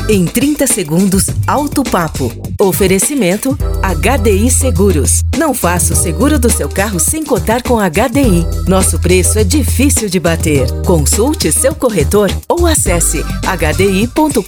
Em 30 segundos, Auto Papo. Oferecimento HDI Seguros. Não faça o seguro do seu carro sem cotar com HDI. Nosso preço é difícil de bater. Consulte seu corretor ou acesse hdi.com.br.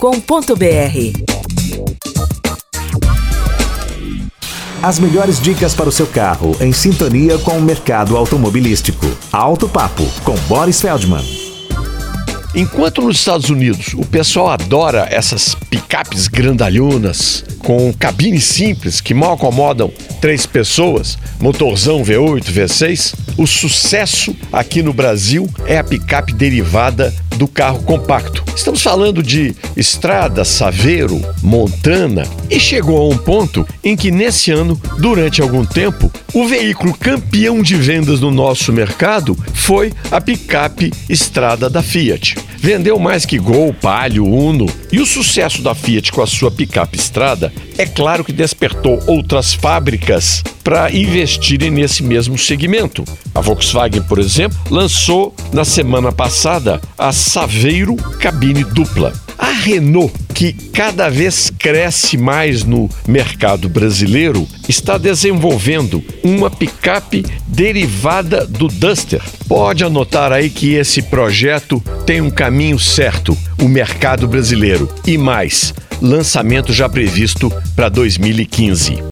As melhores dicas para o seu carro, em sintonia com o mercado automobilístico. Auto Papo, com Boris Feldman. Enquanto nos Estados Unidos o pessoal adora essas picapes grandalhonas, com cabines simples que mal acomodam 3 pessoas, motorzão V8, V6, o sucesso aqui no Brasil é a picape derivada do carro compacto. Estamos falando de Strada, Saveiro, Montana, e chegou a um ponto em que nesse ano, durante algum tempo, o veículo campeão de vendas no nosso mercado foi a picape Strada da Fiat. Vendeu mais que Gol, Palio, Uno, e o sucesso da Fiat com a sua picape Strada é claro que despertou outras fábricas para investirem nesse mesmo segmento. A Volkswagen, por exemplo, lançou na semana passada a Saveiro cabine dupla. A Renault, que cada vez cresce mais no mercado brasileiro, está desenvolvendo uma picape derivada do Duster. Pode anotar aí que esse projeto tem um caminho certo, o mercado brasileiro. E mais, lançamento já previsto para 2015.